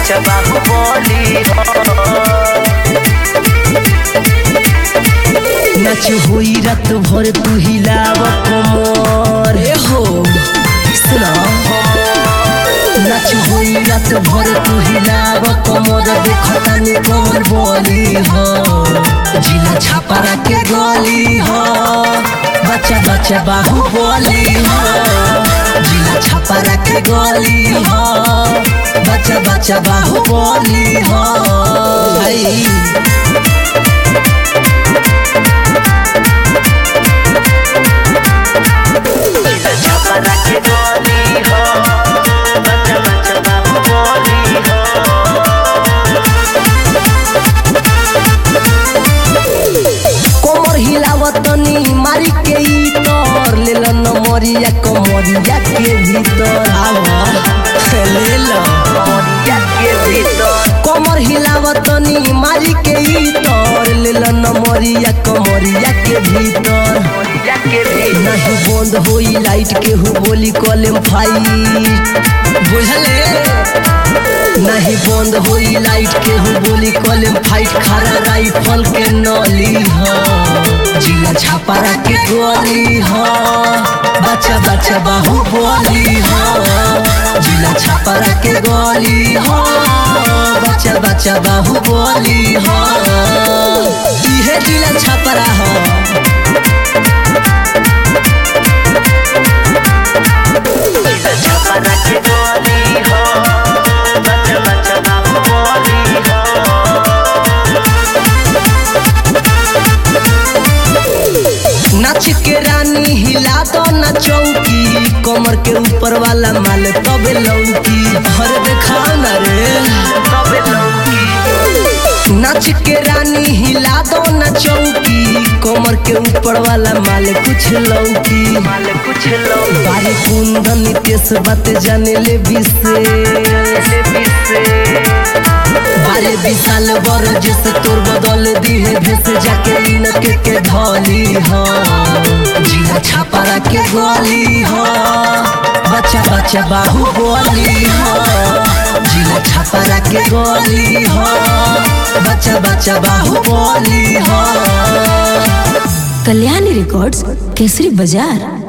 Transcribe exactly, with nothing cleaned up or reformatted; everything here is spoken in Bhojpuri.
बच्चा बाहुबली नाच होई रात भर तू हिलाव कमर हो सुना नाच होई रात भर तू हिलाव कमर देखतानी कमर बोली हो जिला छापारा के गली हो बच्चा बच्चा बाहुबली हो जिला छापारा के गली हो बच्चा बच्चा बाहुबली हो हिलावतनी मारी के तर ले लो नमरिया कमरिया के भीतर आवा ले लो कमरिया के भीतर कमर हिलावतनी मारी के तर ले लो नमरिया कमरिया के भीतर कमरिया के भीतर नहीं बंद होई लाइट के हु बोली कॉलम फाइट बुझले नहीं बंद होई लाइट के हु बोली कॉलम फाइट खरा राइफल के नली हो जिला छापारा के गोली हो बच्चा बच्चा बाहुबली हो जिला छापारा के गोली हो बच्चा बच्चा बाहुबली हो इहे जिला छापारा हो जिला छापारा के गोली हो बच्चा बच्चा बाहुबली हो नाच के रानी हिला दो ना चौकी कमर के ऊपर वाला माल तबे लौकी हर देखा ना रे तबे लौकी नाच के रानी हिला दो ना चौकी कमर के ऊपर वाला माल कुछ लौकी माल कुछ लौकी बारी कुंदन नितेश बात जाने ले बिसे ले बिसे बारे विशाल बर जैसे तोर बदल दी है भेस जाके इनके के धोली हो जिला छापारा के गोली हो बच्चा बच्चा बाहुबली हो जिला छापारा के गोली हो बच्चा बच्चा बाहुबली हो। कल्याणी रिकॉर्ड्स केसरी बाजार।